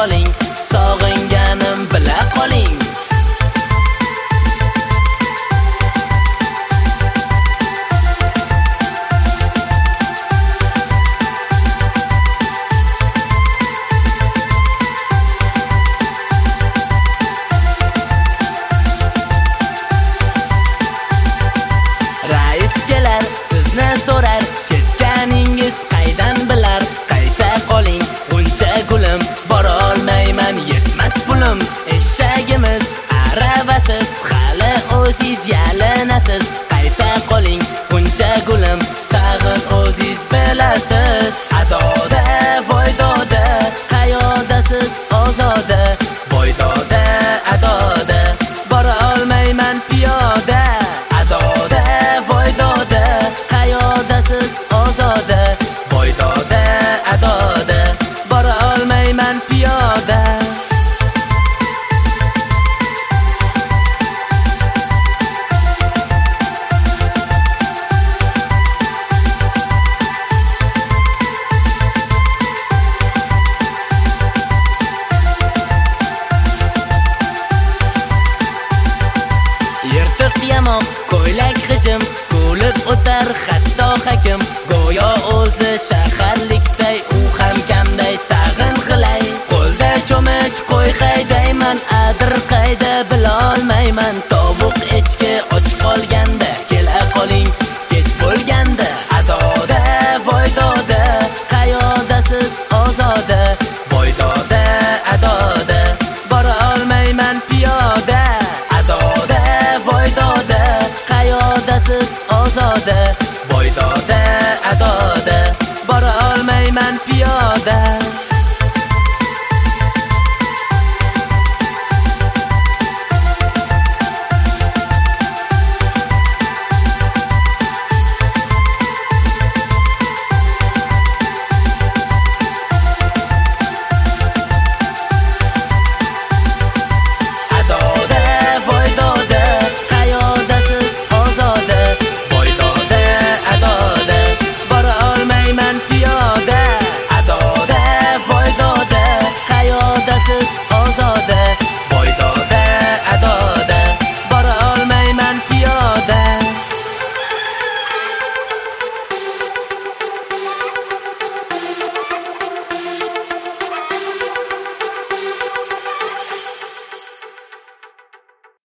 qoling, sog'inganim bila qoling. Rais kelar, sizni so'rar, ketganingiz qaydan bilar? Qayta qoling, uncha gulim, bora olmayman, yetmas pulim. Eshagimiz aravasiz, hali o'ziz yalinasiz. Qayta qoling, uncha gulim, tag'in o'ziz bilasiz. Adoda, voydoda, qayodasiz ozoda, voydoda, adoda, bora olmayman piyoda. Adoda, voydoda, qayodasiz ozoda, voydoda, adoda, bora olmayman piyoda. Yirtiq yamoq, ko'ylak g'ijim, ko'lib o'tar hatto hakim. Go'yo o'zi shaharlikday, u ham kamday, tag'in g'ilay. Qo'lda cho'mich, qo'y haydayman, adir qayda bilolmayman. Tovuq echki och qolganda, kela qoling, kech bo'lganda. Adoda, voydoda, qayodasiz ozoda, voydoda, adoda, bora olmayman piyoda. Adoda, voydoda, qayodasiz ozoda, voydoda, adoda, bora olmayman piyoda.